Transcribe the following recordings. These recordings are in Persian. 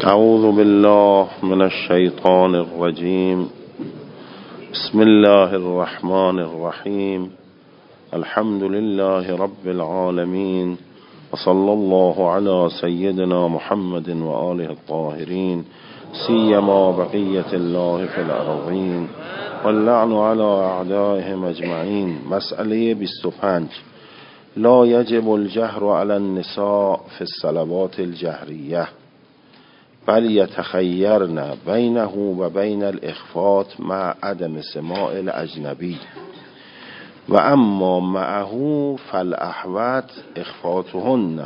اعوذ بالله من الشیطان الرجیم. بسم الله الرحمن الرحیم. الحمد لله رب العالمین و صلی الله علی سیدنا محمد و آله الطاهرین سیما بقیة الله فی الارضین واللعن علی اعدائهم اجمعین. مسئله 25. لا یجب الجهر علی النساء فی الصلوات الجهریه بل یتخیرن بینه و بین الاخفات مع عدم سماع الاجنبی و اما معه فالاحوط اخفاتهن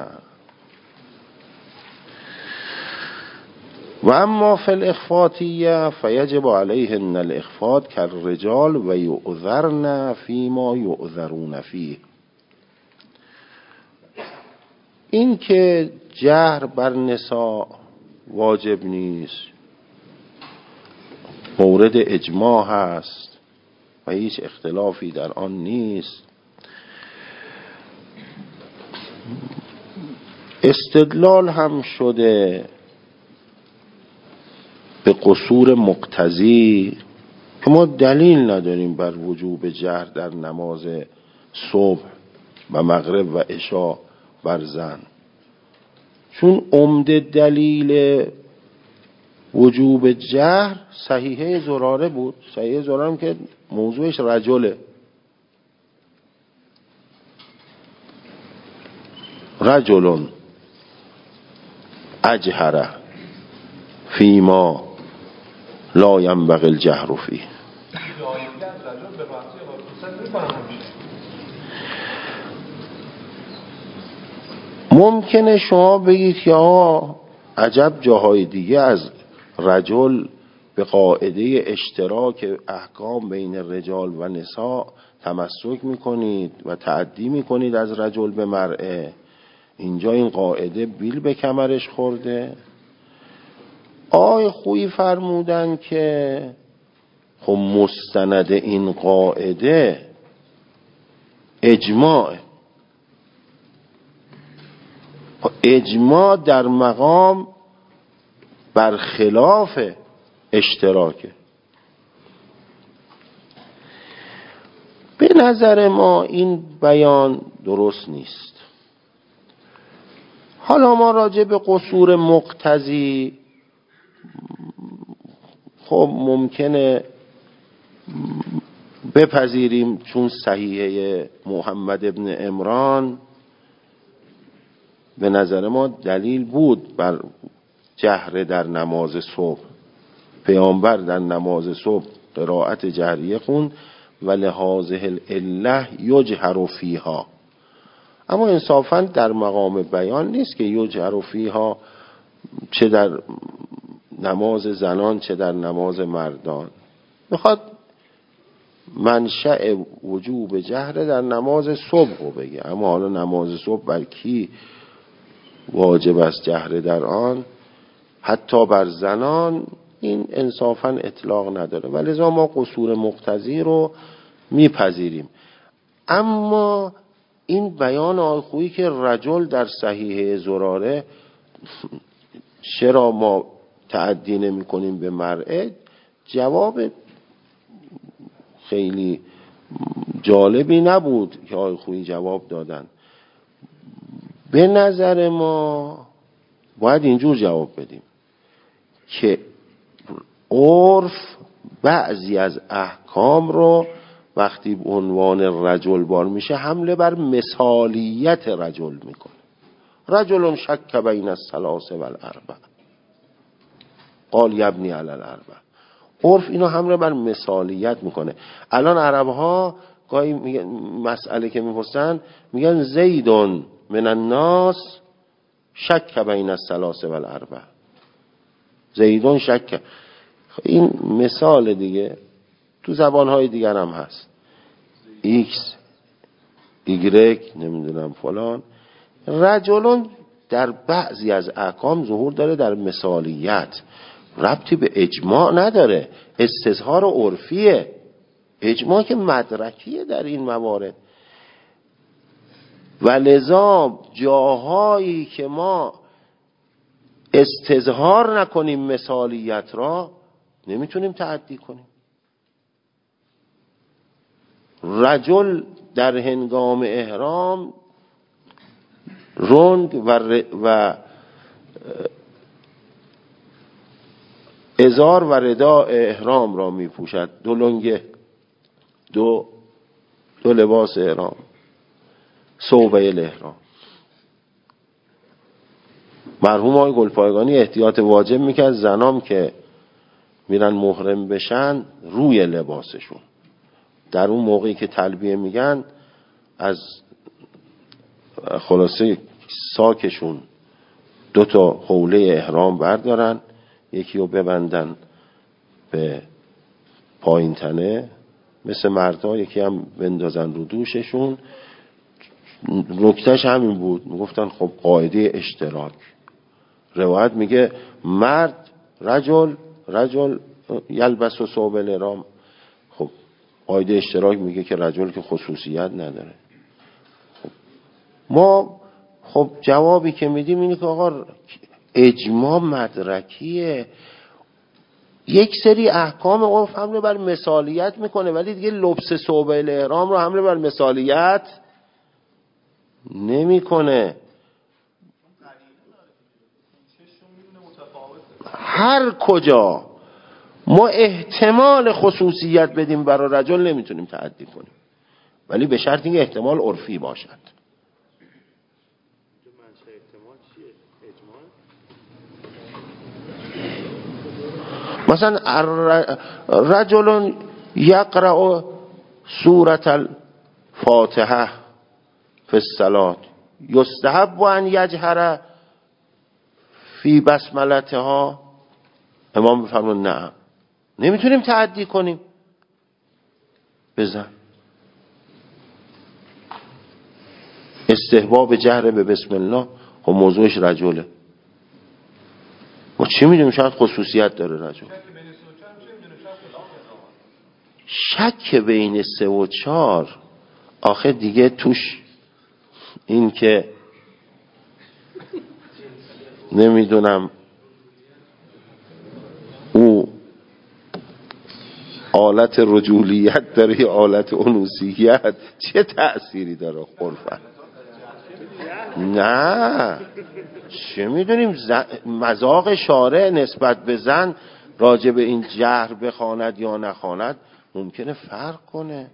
و اما فی الاخفاتیه فیجب علیهن الاخفات کالرجال و یؤذرن فیما یؤذرون فیه. این که جهر بر نساء واجب نیست مورد اجماع هست و هیچ اختلافی در آن نیست. استدلال هم شده به قصور مقتضی که ما دلیل نداریم بر وجوب جهر در نماز صبح و مغرب و عشاء بر زن، چون عمده دلیل وجوب جهر صحیحه زراره بود. صحیحه زراره هم که موضوعش رجله. رجل اجهره فیما لا ینبغی الجهر فیه. ممکنه شما بگید که عجب جاهای دیگه از رجل به قاعده اشتراک احکام بین رجال و نساء تمسک میکنید و تعدی میکنید از رجل به مرأه. اینجا این قاعده بیل به کمرش خورده. آقای خویی فرمودن که خب مستند این قاعده اجماع. اجماع در مقام برخلاف اشتراکه. به نظر ما این بیان درست نیست. حالا ما راجع به قصور مقتضی خب ممکنه بپذیریم، چون صحیحه محمد ابن عمران به نظر ما دلیل بود بر جهر در نماز صبح. پیامبر در نماز صبح قرائت جهریه خوند و لهذه العله یجهر فیها. اما انصافا در مقام بیان نیست که یجهر فیها چه در نماز زنان چه در نماز مردان. میخواد منشأ وجوب جهر در نماز صبح رو بگه. اما حالا نماز صبح بر کی واجب است جهر در آن، حتی بر زنان، این انصافا اطلاق نداره و لذا ما قصور مقتضی رو میپذیریم. اما این بیان آقای خویی که رجل در صحیحه زراره چرا ما تعدی نمی کنیم به مرأه، جواب خیلی جالبی نبود که آقای خویی جواب دادن. به نظر ما باید اینجور جواب بدیم که عرف بعضی از احکام رو وقتی به عنوان رجل بار میشه حمله بر مثالیت رجل میکنه. رجل شک بین الثلاث والاربع قال یبنی علی الاربع. عرف اینو حمله بر مثالیت میکنه. الان عرب ها گاهی مسئله که میپرسن میگن زیدون من الناس شک بین الثلاث والاربع. زیدون شک. این مثال دیگه تو زبانهای دیگر هم هست. ایکس ایگرگ نمیدونم فلان. رجلون در بعضی از احکام ظهور داره در مثالیت، ربطی به اجماع نداره، استظهار عرفیه. اجماع که مدرکیه در این موارد. و لذا جاهایی که ما استظهار نکنیم مثالیت را نمیتونیم تعدی کنیم. رجل در هنگام احرام رنگ و ازار و رداء احرام را می پوشد، دو لنگ، دو لباس احرام، ثوبه الاحرام. مرحوم آقای گلپایگانی احتیاط واجب میکرد زنام که میرن محرم بشن روی لباسشون در اون موقعی که تلبیه میگن از خلاصه ساکشون 2 حوله احرام بردارن، یکی رو ببندن به پایین تنه مثل مردا، یکی هم بندازن رو دوششون. نکتهش همین بود، میگفتن خب قاعده اشتراک. روایت میگه مرد رجل یلبس و ثوب الاحرام. خب قاعده اشتراک میگه که رجل که خصوصیت نداره. خب ما خب جوابی که میدیم اینه که آقا اجماع مدرکیه، یک سری احکام عرف حمله بر مثالیت میکنه ولی دیگه لبس ثوب الاحرام رو حمله بر مثالیت نمیکنه. هر کجا ما احتمال خصوصیت بدیم برای رجل نمیتونیم تعدی کنیم، ولی به شرط اینکه احتمال عرفی باشد. مثلا رجل یقرأ سورة الفاتحه فی الصلاة یستحب ان یجهر فی بسملتها. امام بفرمون نه، نمیتونیم تعدی کنیم. بزن استحباب جهر به بسم الله، خب موضوعش رجله، ما چی میدونیم؟ شاید خصوصیت داره رجل. شک بین 3 و 4 آخه دیگه توش این که نمیدونم او آلت رجولیت داره یا آلت انوثیت، چه تأثیری داره خرفت؟ نه چه میدونیم مذاق شارع نسبت به زن راجع به این جهر بخواند یا نخواند ممکنه فرق کنه.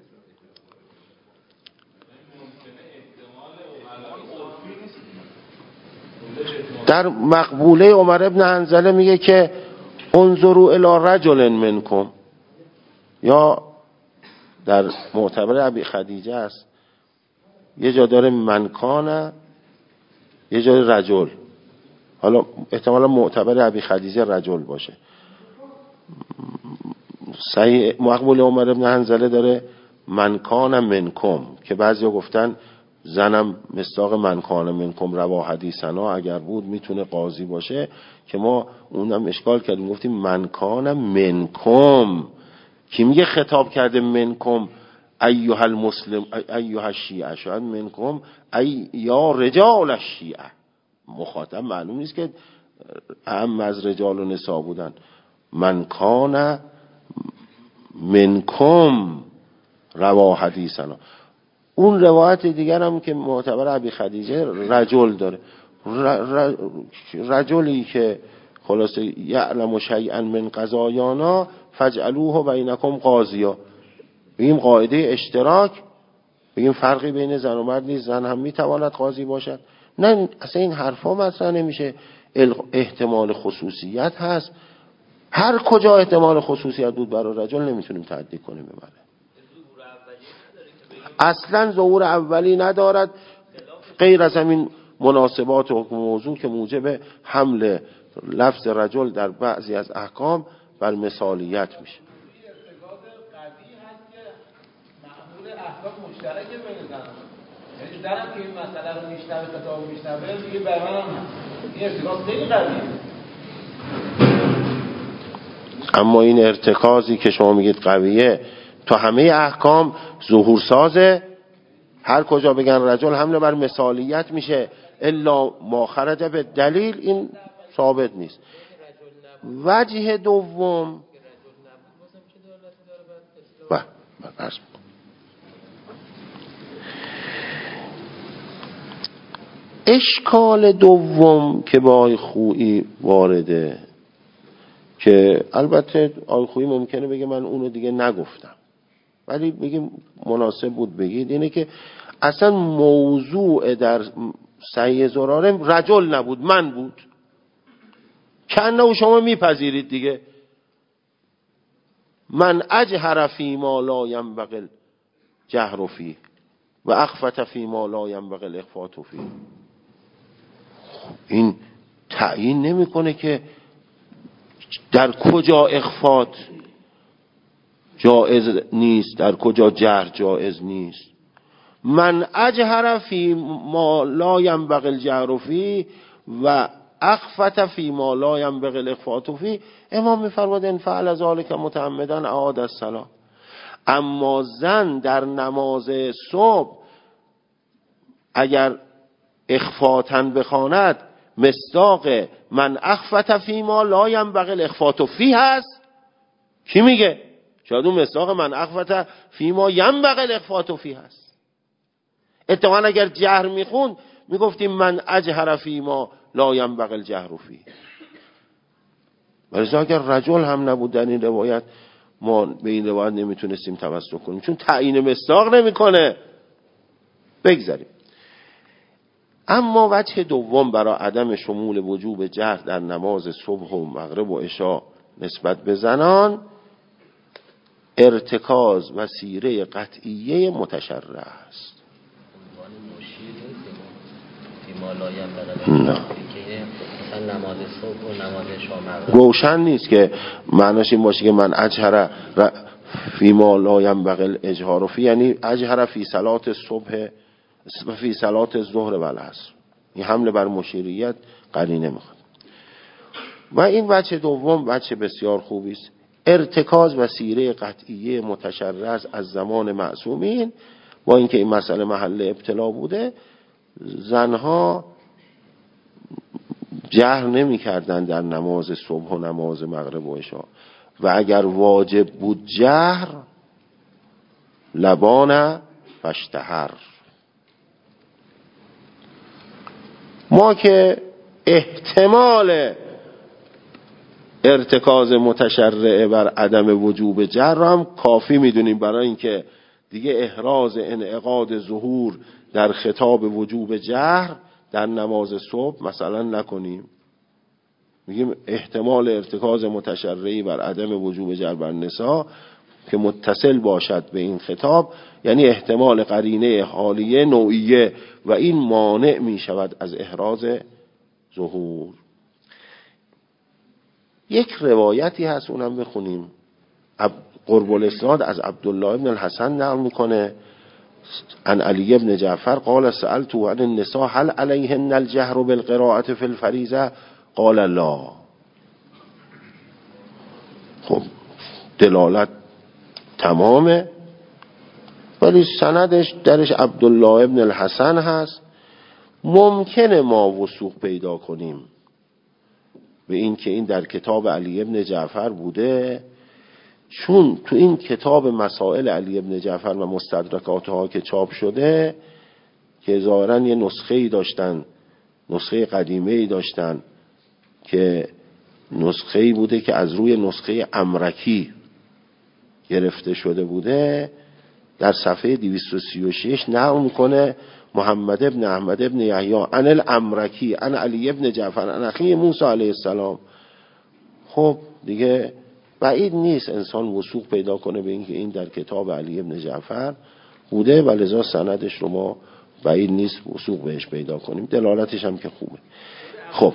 در مقبوله عمر ابن حنظله میگه که انظروا الی رجل منکم، یا در معتبر ابی خدیجه است، یه جا داره منکانه یه جا رجل، حالا احتمالا معتبر ابی خدیجه رجل باشه. صحیح مقبول عمر ابن حنظله داره منکانه منکم که بعضی گفتن زنم مصداق منکانه منکم روا حدیثنا اگر بود میتونه قاضی باشه، که ما اونم اشکال کردیم گفتیم منکانه منکم. کی میگه خطاب کرده منکم ایها المسلم ایها الشیعه؟ شاید منکم ای یا رجال الشیعه، مخاطب معلوم نیست که هم از رجال و نساء بودن. منکانه منکم روا حدیثنا. اون روایت دیگر هم که معتبر ابی خدیجه رجل داره، رجلی که خلاصه یعلم شیئا من قضایانا فاجعلوه بینکم قاضیا. بگیم قاعده اشتراک، بگیم فرقی بین زن و مرد نیست، زن هم میتواند قاضی باشد. نه اصلا این حرفا مطرح نمیشه. احتمال خصوصیت هست، هر کجا احتمال خصوصیت بود برای رجل نمیتونیم تعدی کنیم به مرد. اصلا ظهور اولی ندارد غیر از همین مناسبات و حکم موضوع که موجب حمل لفظ رجل در بعضی از احکام بر مثالیت میشه. احکام مشترک بین زنان، یعنی زنم که این مسئله رو میشنوه کتاب میشنوه دیگه برای من هم این ارتکاز خیلی قویه. اما این ارتکازی که شما میگید قویه تو همه احکام ظهور سازه، هر کجا بگن رجل حمله بر مثالیت میشه الا ما خرج به دلیل. این ثابت نیست. وجه دوم اشکال دوم که با آقای خویی وارده، که البته آقای خویی ممکنه بگه من اونو دیگه نگفتم، ولی میگیم مناسب بود بگید، اینه که اصلا موضوع در صحیح زراره رجل نبود، من بود. کنه شما میپذیرید دیگه، من اجهر فی ما لا ینبغی الجهر فیه و اخفت فی ما لا ینبغی الاخفات فیه. این تعیین نمیکنه که در کجا اخفات جائز نیست، در کجا جهر جائز نیست. من اجهر فی ما لا ینبغی الجهر فیه و اخفت فی ما لا ینبغی الاخفات فیه، امام میفرماد ان فعل ذلک متعمدا اعاد الصلاة. اما زن در نماز صبح اگر اخفاتن بخواند مصداق من اخفت فی ما لا ینبغی الاخفات فیه هست. کی میگه؟ شاید اون مصداق من اخفت فی ما ینبغی الاخفات فیه هست. اتفاقا اگر جهر میخوند میگفتیم من اجهر فی ما لا ینبغی الجهر فیه. ولی اگر رجل هم نبود در این روایت ما به این روایت نمیتونستیم توسل کنیم، چون تعیین مصداق نمیکنه. بگذاریم. اما وجه دوم برای عدم شمول وجوب جهر در نماز صبح و مغرب و عشاء نسبت به زنان ارتکاز و سیره قطعیه متشرع است. نه نماز صبح و نماز شام روشن نیست که معناش این باشه که من اجهر فی ما لا ینبغی الاجهار فی، یعنی اجهر فی صلات الصبح فی صلات الظهر و العصر. این حمله بر مشیریت قرینه میخواد. و این وجه دوم وجه بسیار خوبی است. ارتکاز و سیره قطعیه متشرع از زمان معصومین، با اینکه این مسئله محل ابتلا بوده، زنها جهر نمی کردن در نماز صبح و نماز مغرب و عشاء، و اگر واجب بود جهر لبان فاشتهر. ما که احتمال ارتکاز متشرع بر عدم وجوب جهر را هم کافی میدونیم برای اینکه دیگه احراز انعقاد ظهور در خطاب وجوب جهر در نماز صبح مثلا نکنیم. میگیم احتمال ارتکاز متشرعی بر عدم وجوب جهر بر نساء که متصل باشد به این خطاب، یعنی احتمال قرینه حالیه نوعیه، و این مانع می شود از احراز ظهور. یک روایتی هست اونم بخونیم، قرب الاسناد از عبدالله ابن الحسن نقل میکنه عن علی ابن جعفر قال سألت عن النساء هل علیهن الجهر بالقراءة فی الفریضة قال لا. خب دلالت تمامه، ولی سندش درش عبدالله ابن الحسن هست. ممکنه ما وثوق پیدا کنیم به این که این در کتاب علی ابن جعفر بوده، چون تو این کتاب مسائل علی ابن جعفر و مستدرکاتها که چاپ شده که ظاهراً یه نسخه‌ای داشتن، نسخه قدیمه‌ای داشتن که نسخه‌ای بوده که از روی نسخه امرکی گرفته شده بوده، در صفحه 236 نقل میکنه محمد ابن احمد ابن یحیی عن الامرکی عن علی ابن جعفر عن اخی موسی علیه السلام. خب دیگه بعید نیست انسان وثوق پیدا کنه به اینکه این در کتاب علی ابن جعفر بوده، و لذا سندش رو ما بعید نیست وثوق بهش پیدا کنیم. دلالتش هم که خوبه. خب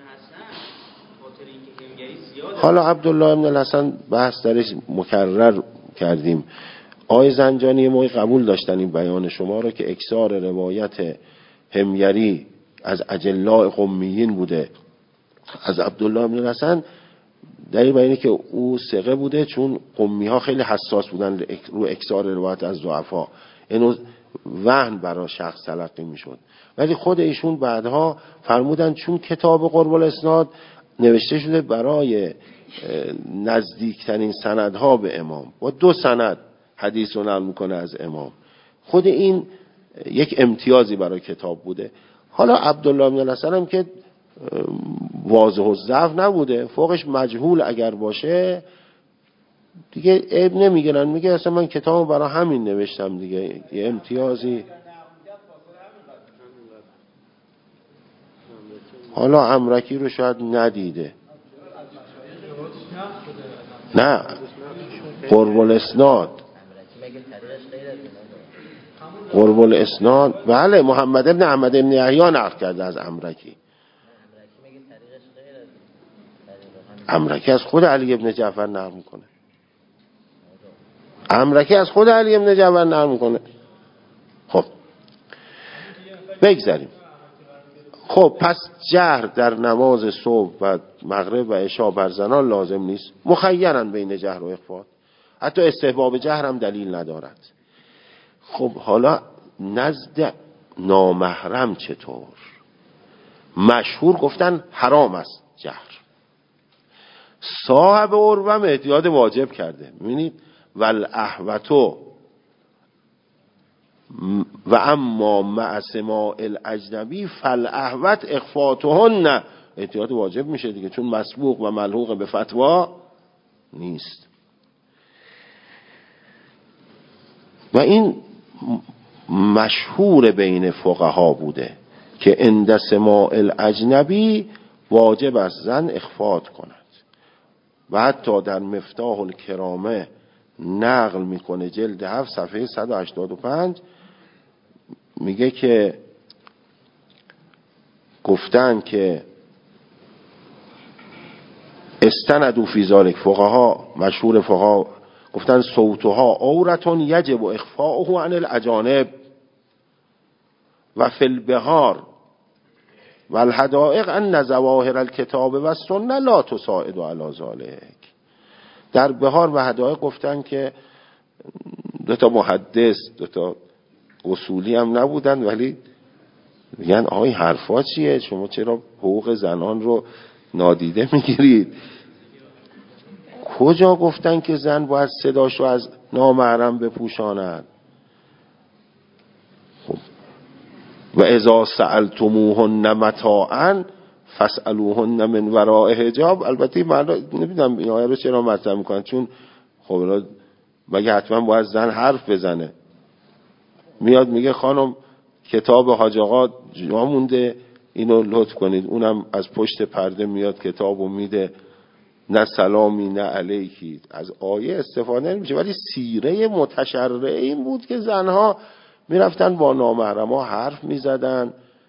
حالا عبدالله ابن الحسن بحث درش مکرر کردیم. آقای زنجانی ما قبول داشتن این بیان شما رو که اکثار روایت حمیری از اجلاء قمیین بوده از عبدالله ابن الحسن، دلیل بر اینه که او ثقه بوده، چون قمی ها خیلی حساس بودن رو اکثار روایت از ضعفا. اینو وهن برای شخص تلقی میشد. ولی خود ایشون بعدها فرمودن چون کتاب قرب الاسناد نوشته شده برای نزدیکترین سندها به امام، با 2 سند حدیث رو نقل میکنه از امام، خود این یک امتیازی برای کتاب بوده. حالا عبدالله بن الحسن هم که واضح الضعف نبوده، فوقش مجهول اگر باشه دیگه عیب نمیگیرن، میگه اصلا من کتابو برای همین نوشتم دیگه، یه امتیازی. حالا امرکی رو شاید ندیده، نه قرب الاسناد، قرب الاسناد بله، محمد ابن احمد ابن یحیی نقل کرده از امرکی. امرکی از خود علی ابن جعفر نقل میکنه، امرکی از خود علی ابن جعفر نقل میکنه. خب بگذاریم. خب پس جهر در نماز صبح و مغرب و عشاء بر زنان لازم نیست، مخیرن بین جهر و اخفات، حتی استحباب جهر هم دلیل ندارد. خب حالا نزد نامحرم چطور؟ مشهور گفتن حرام است جهر، صاحب عروه احتیاط واجب کرده. میبینید والاحوتو و اما مع سماع الاجنبی فالاحوت اخفاتهن، احتیاط واجب میشه دیگه، چون مسبوق و ملحوق به فتوا نیست. و این مشهور بین فقها بوده که عند سماع الاجنبی واجب است زن اخفات کند. و حتی در مفتاح الکرامه نقل میکنه جلد 7 صفحه 185 میگه که گفتن که استندوا فی ذلک، فقها مشهور فقها گفتن صوتها عورتون یجب اخفاؤه عن الاجانب و فی البهار و الحدائق ان ظواهر الکتاب و السنه لا تساعد علی ذلک. در بهار و حدائق گفتن که 2 محدث 2 اصولی هم نبودن، ولی میگن آقای حرفا چیه، شما چرا حقوق زنان رو نادیده میگیرید؟ کجا گفتن که زن باید صداشو از نامحرم بپوشاند؟ خب و اذا سألتموهن متاعا فاسألوهن من وراء حجاب. البته من نمیدونم این آیه رو چرا مطرح میکنن، چون خب مگه حتما باید زن حرف بزنه؟ میاد میگه خانم کتاب حاج آقا جا مونده اینو لطف کنید، اونم از پشت پرده میاد کتابو میده، نه سلامی نه علیکی، از آیه استفاده نمیشه. ولی سیره متشرعه این بود که زنها میرفتن با نامحرما حرف میزدن.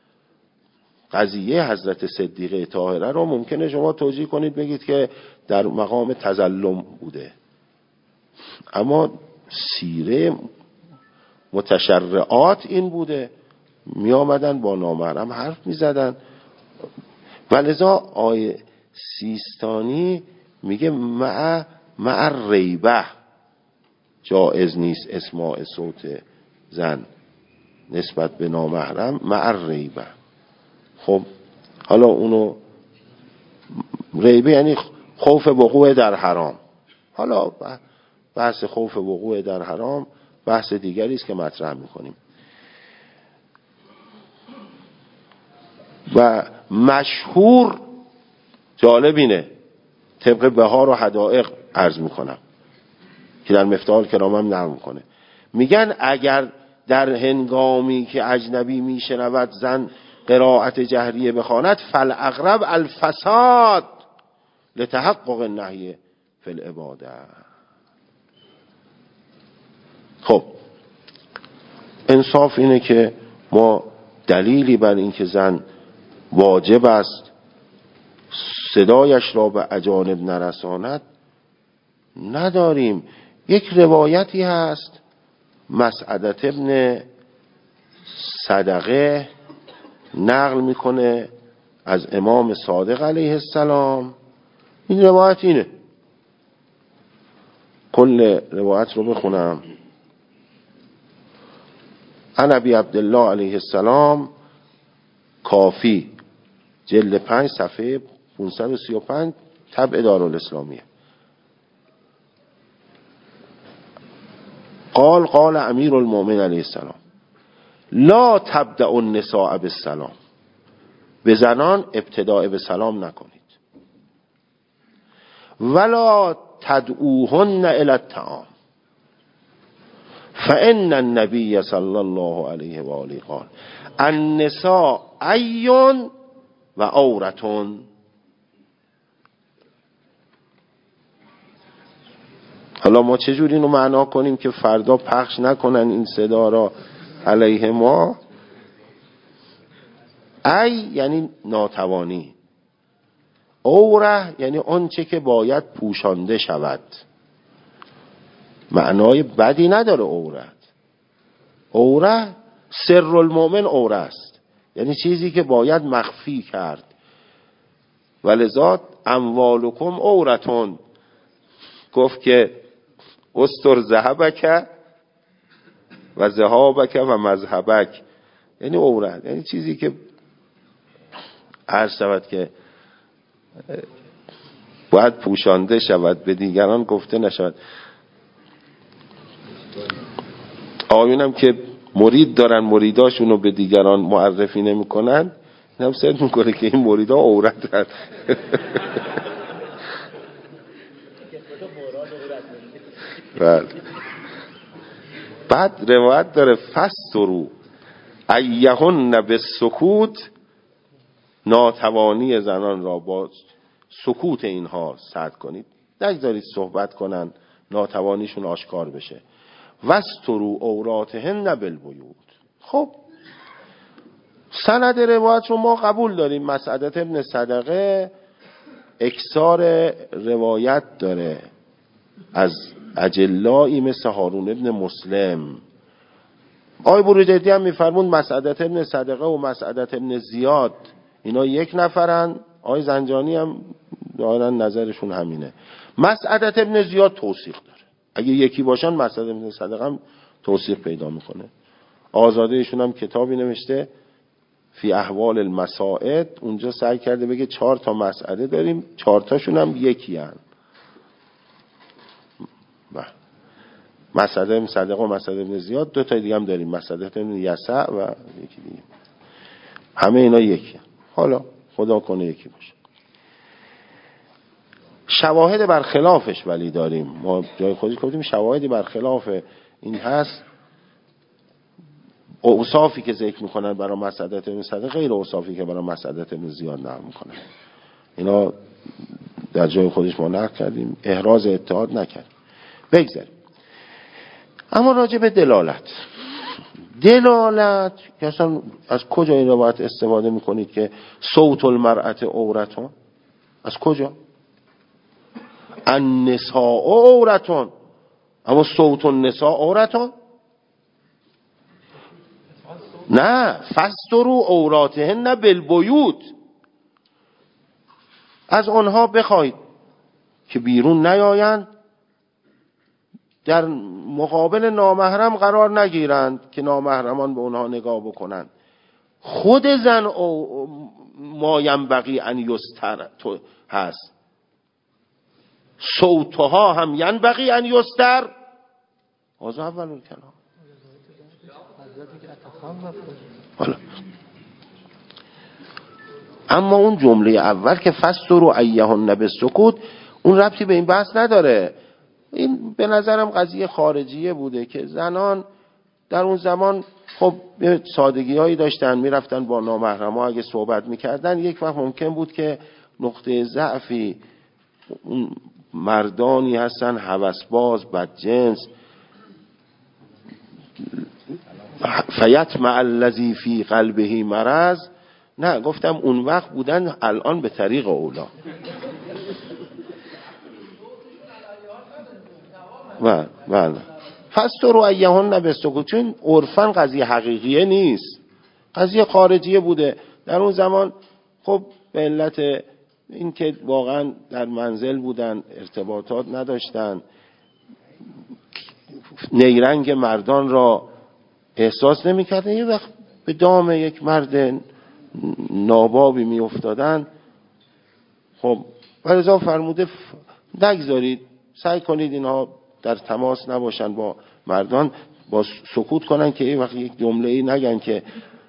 قضیه حضرت صدیقه طاهره رو ممکنه شما توجیه کنید بگید که در مقام تظلم بوده، اما سیره متشرعات این بوده، می آمدن با نامحرم حرف می زدن. ولذا آیه سیستانی میگه مع ریبه جائز نیست اسماع صوت زن نسبت به نامحرم، مع ریبه. خب حالا اونو ریبه یعنی خوف وقوع در حرام. حالا بحث خوف وقوع در حرام بحث دیگری است که مطرح میکنیم. و مشهور جالب اینه، طبق بهار و حدائق عرض میکنم که در مفتاح الکرام هم نقل میکنه، میگن اگر در هنگامی که اجنبی میشنود زن قرائت جهریه بخواند فالاقرب الفساد لتحقق النهی فی العباده. خب انصاف اینه که ما دلیلی بر این که زن واجب است صدایش را به اجانب نرساند نداریم. یک روایتی هست مسعدة ابن صدقه نقل میکنه از امام صادق علیه السلام. این روایت اینه، کل روایت رو بخونم. عن ابی عبدالله علیه السلام، کافی جلد 5 صفحه 535 طبع دارالاسلامیه. قال امیر المؤمنین علیه السلام لا تبدأ النساء بالسلام، به زنان ابتداء به سلام نکنید. ولا تدعوهن الی الطعام فان النبی صلی الله علیه و آله قال النساء عی و عورتون. حالا ما چجوری اینو معنا کنیم که فردا پخش نکنن این صدا را علیه ما؟ ای یعنی ناتوانی، عوره یعنی آنچه که باید پوشانده شود. معنای بدی نداره عورت. عوره سر المؤمن عوره است، یعنی چیزی که باید مخفی کرد. ولذا اموالکم عورتون، گفت که استر ذهبک و ذهابک و مذهبک، یعنی عورت یعنی چیزی که عرض شود که باید پوشانده شود، به دیگران گفته نشود. آیونم که مرید دارن مریداشون رو به دیگران معرفی نمی کنن، این هم سرد میکنه که این مریدا عورت هست. بعد روایت داره فسترو ایهن بالسکوت، ناتوانی زنان را با سکوت اینها سد کنید، نگذارید صحبت کنن، ناتوانیشون آشکار بشه. وسترو عوراتهن بالبیوت. خب سند روایت رو ما قبول داریم. مسعدة ابن صدقه اکثار روایت داره از اجلایی مثل هارون ابن مسلم. آقای بروجردی هم میفرمون مسعدة ابن صدقه و مسعدة ابن زیاد اینا یک نفرن. آقای زنجانی هم ظاهرا نظرشون همینه. مسعدة ابن زیاد توثیق داره، اگه یکی باشن مسعدة ابن صدقه هم توثیق پیدا میکنه. آزاده ایشون هم کتابی نوشته فی احوال المساعد، اونجا سعی کرده بگه 4 تا مسعده داریم، 4 تاشون هم یکی هن. مسعدة ابن صدقه و مسعدة ابن زیاد، 2 تا دیگه هم داریم، مسعدة ابن یسع و یکی دیگه، همه اینا یکی هن. حالا خدا کنه یکی باشه. شواهد برخلافش ولی داریم، ما جای خودش گفتیم شواهدی برخلاف این هست. اوصافی که ذکر میکنن برای مسعدة ابن صدقه غیر اوصافی که برای مسعدة ابن زیاد نقل میکنن. اینا در جای خودش ما نقل کردیم، احراز اتحاد نکردیم. بگذاریم. اما راجع به دلالت که اصلا از کجا این رو باید استفاده میکنید که صوت المرأة عورتون؟ از کجا؟ النساء عورتون، اما صوت النساء عورتون؟ نه، فستروا عوراتهن بالبیوت، از آنها بخواید که بیرون نیایند، در مقابل نامحرم قرار نگیرند که نامحرمان به اونها نگاه بکنند. خود زن ما ینبغی ان یستر هست، صوتها هم ینبغی ان یستر. از اول کلام حالا اما اون جمله اول که فستروا ایهن بالسکوت، اون ربطی به این بحث نداره. این به نظرم قضیه خارجیه بوده که زنان در اون زمان خب سادگی هایی داشتن، میرفتن با نامحرما اگه صحبت میکردن، یک وقت ممکن بود که نقطه ضعفی مردانی هستن هوسباز بدجنس، فیطمع الذی فی قلبه مرض. نه، گفتم اون وقت بودن، الان به طریق اولا. بله فستروا ایهن بالسکوت، چون عرفاً قضیه حقیقیه نیست، قضیه خارجیه بوده در اون زمان. خب به علت این که واقعاً در منزل بودن، ارتباطات نداشتن، نیرنگ مردان را احساس نمی‌کردن، یه وقت به دام یک مرد نابابی میافتادن. خب ولذا فرموده نگذارید، سعی کنید اینها در تماس نباشن با مردان، با سکوت کنن که این وقت یک جمله‌ای نگن که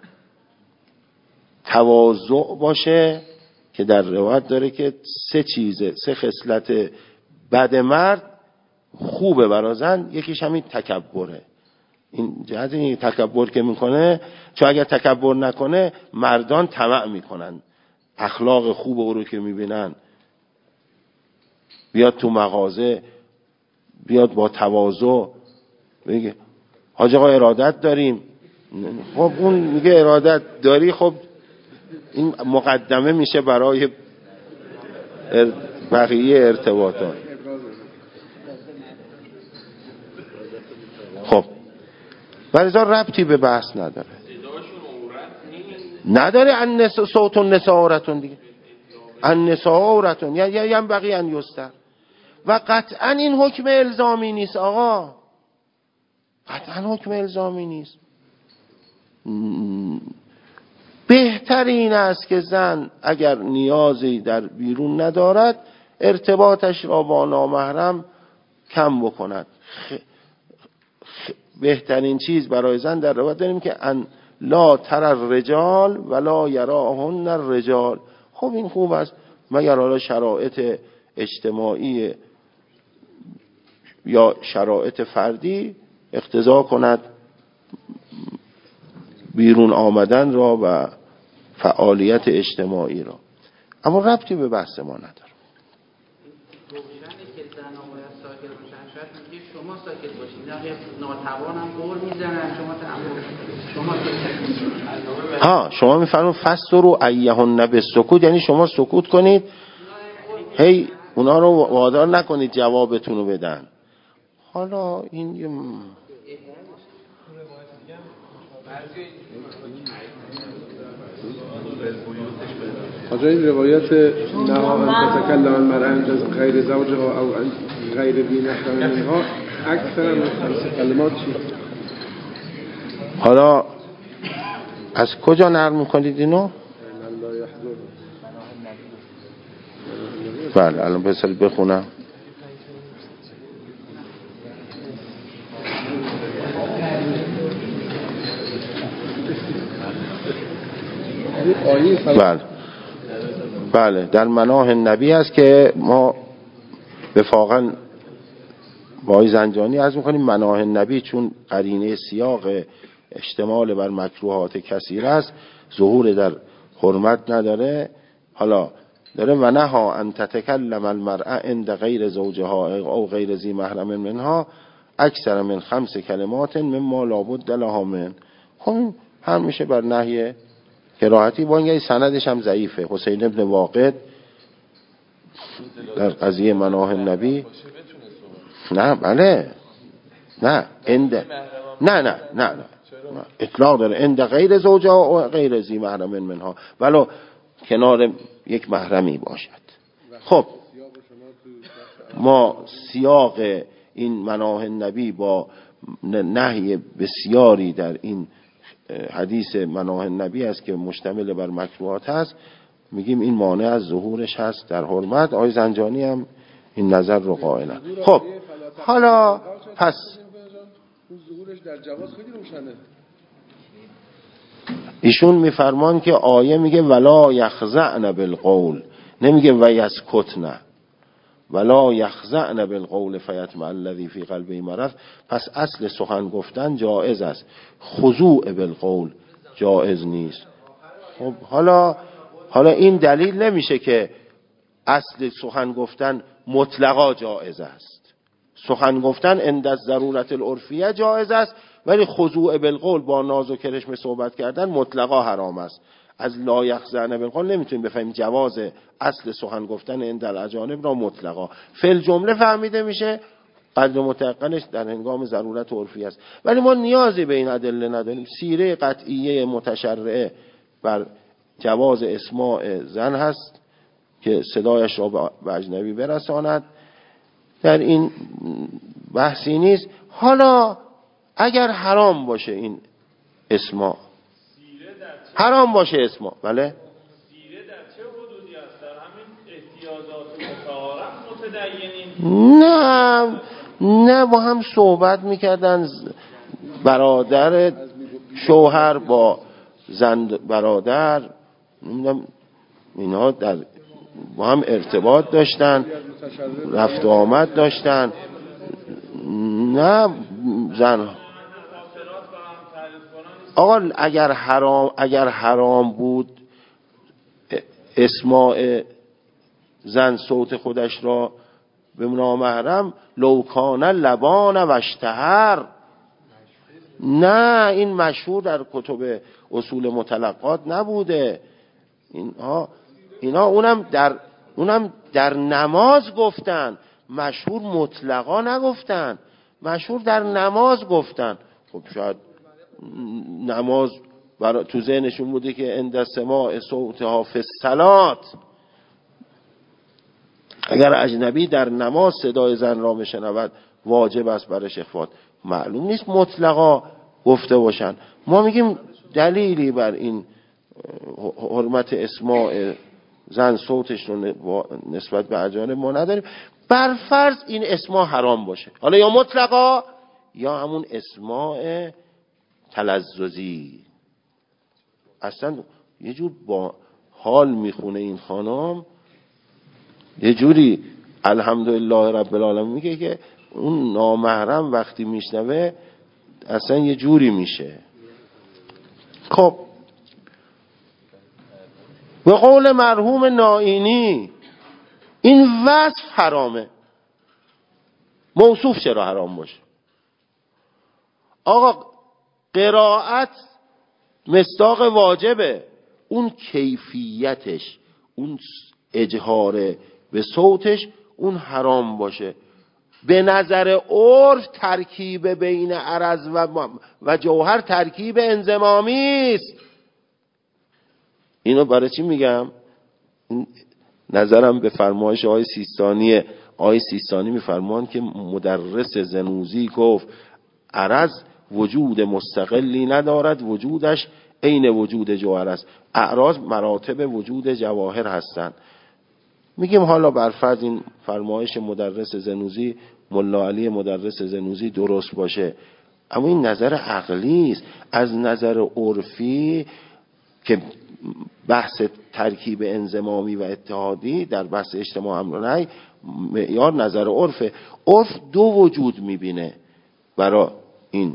تواضع باشه، که در روایت داره که 3 خصلت بد مرد خوبه برای زن، یکیش همین تکبره. این جهت این تکبر که میکنه، چون اگر تکبر نکنه مردان طمع میکنن، اخلاق خوب او رو که میبینن بیاد تو مغازه، بیاد با تواضع بگه حاج آقا ارادت داریم. خب اون میگه ارادت داری، خب این مقدمه میشه برای بقیه ارتباطات. خب ولذا ربطی به بحث نداره صوت النساء عورتون دیگه، النساء عورتون یا بقیه ان یستر. و قطعا این حکم الزامی نیست آقا، قطعا حکم الزامی نیست. بهترین است که زن اگر نیازی در بیرون ندارد ارتباطش را با نامحرم کم بکند. بهترین چیز برای زن در روایت داریم که ان لا تر الرجال ولا یراهن الرجال. خب این خوب است، مگر حالا شرایط اجتماعی یا شرایط فردی اقتضا کند بیرون آمدن را و فعالیت اجتماعی را، اما ربطی به بحث ما نداره. شما ساکت باشید، ناتوان هم قول میزنن، شما شما میفرمون فستروا ایهن بالسکوت، یعنی شما سکوت کنید، هی اونا رو وادار نکنید جوابتون رو بدن. حالا این حاجا این روایت نها ان تتکلم المرأة عند غیر زوجها او عند غیر ذی محرم منها اکثر من 5 کلمات چی؟ حالا از کجا نقل میکنید اینو؟ بله الان بذارید بخونم. بله در مناهی النبی است که ما وفاقا با آقای زنجانی عرض میکنیم مناهی النبی چون قرینه سیاق اشتمال بر مکروهات کثیر است، ظهور در حرمت نداره. حالا داره و نها ان تتکلم المرأة عند غیر زوجها او غیر ذی محرم منها اکثر من 5 کلمات مما لابد لها من. خب هم میشه بر نهی کراهتی، با اینکه سندش هم ضعیفه. حسین ابن واقد در قضیه مناهی النبی نه بله نه اطلاق داره عند غیر زوجها و غیر ذی محرم منها، ولو کنار یک محرمی باشد. خب ما سیاق این مناهی النبی با نهی بسیاری در این حدیث مناهی النبی است که مشتمل بر مکروهات هست، میگیم این مانع از ظهورش هست در حرمت. آقای زنجانی هم این نظر رو قائلن. خب حالا پس ظهورش در جواز خیلی روشنه. ایشون میفرمان که آیه میگه ولا یخزعن بالقول، نمیگه و یسکتن، ولا یخزعن بالقول فیطمع الذی فی قلبه مرض. پس اصل سخن گفتن جایز است، خضوع بالقول جایز نیست. خب حالا این دلیل نمیشه که اصل سخن گفتن مطلقا جایز است. سخن گفتن عند الضرورت العرفیه جایز است، ولی خضوع بالقول با ناز و کرشمه صحبت کردن مطلقا حرام است. از لا یخزعن بالقول نمیتونیم بفهمیم جواز اصل سخن گفتن عند الاجانب را مطلقا. فل جمله فهمیده میشه، قدر متيقنش در هنگام ضرورت عرفی است. ولی ما نیازی به این ادله نداریم. سیره قطعیه متشرعه بر جواز اسماع زن هست که صدایش را به اجنبی برساند، در این بحثی نیست. حالا اگر حرام باشه این اسما حرام باشه اسما. بله سیره در چه حدودی است؟ در همین احتیاجات متعارف متدینین؟ نه با هم صحبت میکردن، برادر شوهر با زن برادر، نمیدونم اینها در با هم ارتباط داشتن، رفت و آمد داشتن. نه زن آقا اگر حرام بود اسماع زن صوت خودش را به نامحرم، لوکان لبان و اشتهر. نه این مشهور در کتب اصول مطلقات نبوده. اینا اونم در نماز گفتن، مشهور مطلقا نگفتن، مشهور در نماز گفتن. خب شاید نماز تو ذهنشون بوده که عند سماع صوتها فی الصلات، اگر اجنبی در نماز صدای زن را بشنود واجب است برش اخفات. معلوم نیست مطلقا گفته باشن. ما میگیم دلیلی بر این حرمت اسماع زن صوتش رو نسبت به اجانب ما نداریم. بر فرض این اسماع حرام باشه، حالا یا مطلقا یا همون اسماع تلذذی، اصلا یه جور با حال میخونه این خانم، یه جوری الحمدلله رب العالمین میگه که اون نامحرم وقتی میشنوه اصلا یه جوری میشه. خب به قول مرحوم نائینی این وصف حرامه، موصوف چرا حرام باشه؟ آقا قرائت مصداق واجبه، اون کیفیتش، اون اجهار به صوتش اون حرام باشه. به نظر عرف ترکیب بین عرض و جوهر ترکیب انضمامی است. اینو برای چی میگم؟ نظرم به فرمایش آقای سیستانیه. آقای سیستانی میفرمان که مدرس زنوزی گفت عرض وجود مستقلی ندارد، وجودش عین وجود جوهر است. اعراض مراتب وجود جواهر هستند. میگیم حالا برفرض این فرمایش مدرس زنوزی، ملا علی مدرس زنوزی درست باشه، اما این نظر عقلی است. از نظر عرفی که بحث ترکیب انضمامی و اتحادی در بحث اجتماع امر و نهی معیار نظر عرفه. عرف دو وجود میبینه برای این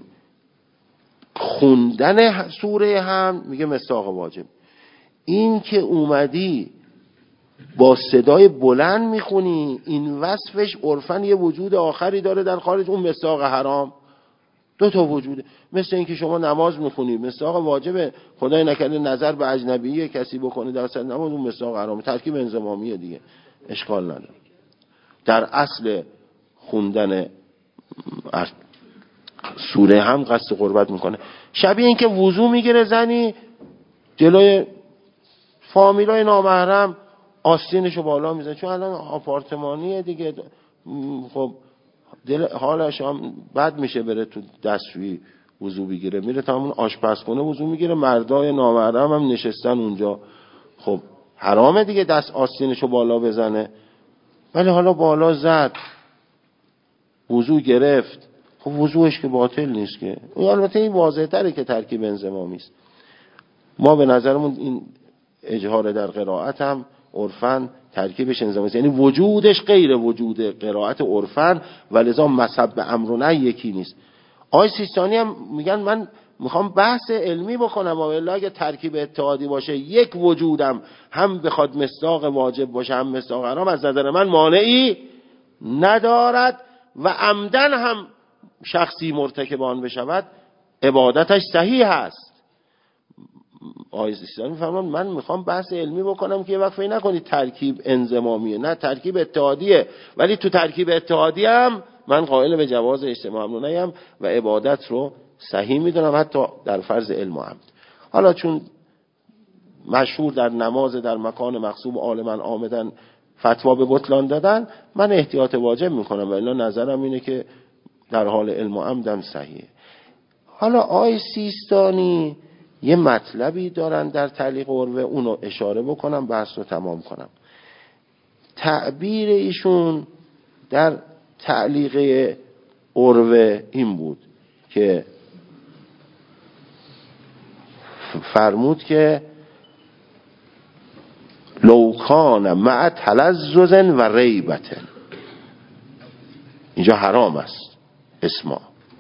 خوندن سوره هم میگه مصداق واجب. این که اومدی با صدای بلند میخونی این وصفش عرفاً یه وجود آخری داره در خارج، اون مصداق حرام. دو تا وجوده. مثل اینکه شما نماز میخونی مصداق واجبه، خدای نکرده نظر به اجنبی کسی بکنه در صد نماز، اون مصداق حرامه، ترکیب انضمامیه دیگه، اشکال نداره. در اصل خوندن سوره هم قصد قربت میکنه. شبیه اینکه وضو میگیره زنی جلوی فامیلای نامحرم آستینشو بالا میزنه، چون الان آپارتمانیه دیگه، خب حالش هم بد میشه بره تو دستشویی وضو بگیره، میره تا همون آشپزخونه وضو میگیره، مردای نامحرم هم نشستن اونجا. خب حرامه دیگه دست آستینشو بالا بزنه. ولی حالا بالا زد، وضو گرفت، خب وضوش که باطل نیست که. البته این واضح تره که ترکیب انضمامی است. ما به نظرمون این اجهار در قرائت هم عرفاً ترکیبش انضمامی است، یعنی وجودش غیر وجود قرائت عرفاً و لذا مذهب به امر و نهی یکی نیست. آقای سیستانی هم میگن من میخوام بحث علمی بکنم، والا اگه ترکیب اتحادی باشه یک وجودم هم بخواد مصداق واجب باشه هم مصداق حرام، از نظر من مانعی ندارد و عمدن هم شخصی مرتکب آن بشود عبادتش صحیح است. آقای سیستانی میفرمان من میخوام بحث علمی بکنم که یه وقت فکر نکنید ترکیب انضمامیه، نه ترکیب اتحادیه، ولی تو ترکیب اتحادی هم من قائل به جواز اجتماع امر و نهی ام و عبادت رو صحیح میدونم حتی در فرض علم و عمد. حالا چون مشهور در نماز در مکان مغصوب عالما آمدن فتوا به بطلان دادن، من احتیاط واجب میکنم و الا نظرم اینه که در حال علم و عمدم صحیحه. حالا آقای سیستانی یه مطلبی دارن در تعلیق عروه، اونو اشاره بکنم بحث رو تمام کنم. تعبیر ایشون در تعلیق عروه این بود که فرمود که لو کان مع تلذذ و ریبت، اینجا حرام است اسما.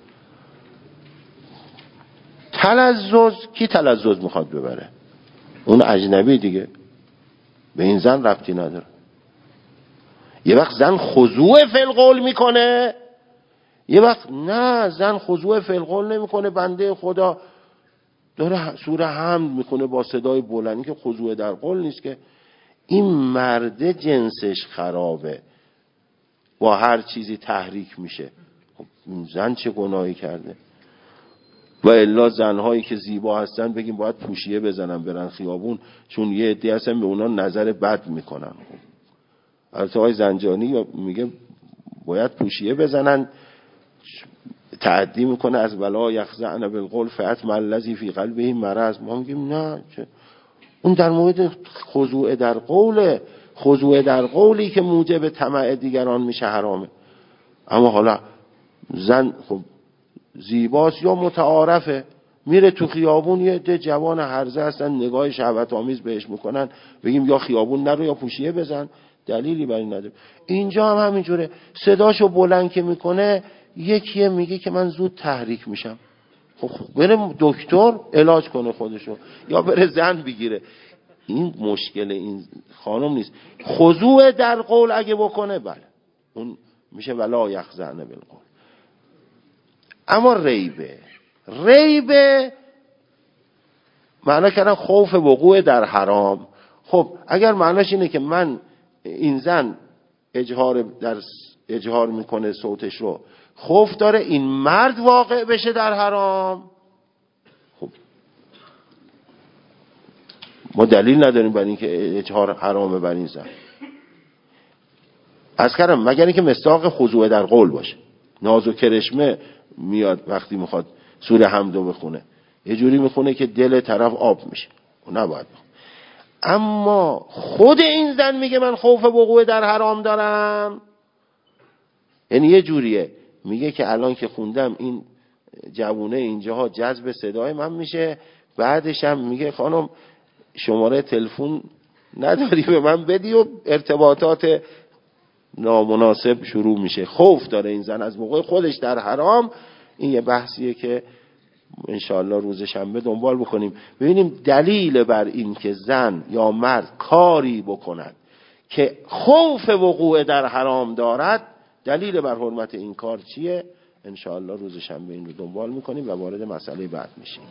تلذذ، کی تلذذ میخواد ببره؟ اون اجنبی دیگه، به این زن ربطی نداره. یه وقت زن خضوع فی القول میکنه، یه وقت نه زن خضوع فی القول نمیکنه، بنده خدا داره سوره حمد میکنه با صدای بلندی که خضوع در قول نیست که. این مرد جنسش خرابه، با هر چیزی تحریک میشه. خب زن چه گناهی کرده؟ و الا زنهایی که زیبا هستن بگیم باید پوشیه بزنن برن خیابون، چون یه عده هستن به اونا نظر بد میکنن. البته آقای زنجانی میگه باید پوشیه بزنن، تعدی میکنه از ولا یخزعن بالقول فأتم الذی فی قلبه مرض. ما میگیم نه، اون در مورد خضوع در قوله. خضوع در قولی که موجب طمع دیگران میشه حرامه. اما حالا زن خب زیباست یا متعارفه، میره تو خیابون یه عده جوان هرزه هستن نگاه شهوت آمیز بهش میکنن، بگیم یا خیابون نرو یا پوشیه بزن؟ دلیلی برای نداره. اینجا هم همینجوره، صداشو بلند که میکنه یکی میگه که من زود تحریک میشم. خب بره دکتر علاج کنه خودشو، یا بره زن بگیره. این مشکل این خانم نیست. خضوع در قول اگه بکنه بله اون میشه ولا یخزعن بالقول. اما ریبه معنا کردن خوف وقوع در حرام. خب اگر معناش اینه که من این زن اجهار میکنه صوتش رو، خوف داره این مرد واقع بشه در حرام، خب ما دلیل نداریم برای اینکه اجهار حرامه بر این زن. از کردم مگر اینکه مصداق خضوع در قول باشه. ناز و کرشمه میاد وقتی میخواد سوره حمدو بخونه، یه جوری میخونه که دل طرف آب میشه، اون نباید بخونه. اما خود این زن میگه من خوف وقوع در حرام دارم، یعنی یه جوریه میگه که الان که خوندم این جوونه اینجاها جذب صدای من میشه، بعدش هم میگه خانم شماره تلفن نداری به من بدی و ارتباطات نامناسب شروع میشه. خوف داره این زن از وقوع خودش در حرام. این یه بحثیه که انشاءالله روز شنبه دنبال بکنیم، ببینیم دلیل بر این که زن یا مرد کاری بکند که خوف وقوع در حرام دارد، دلیل بر حرمت این کار چیه. انشاءالله روز شنبه این رو دنبال میکنیم و وارد مسئله بعد میشیم.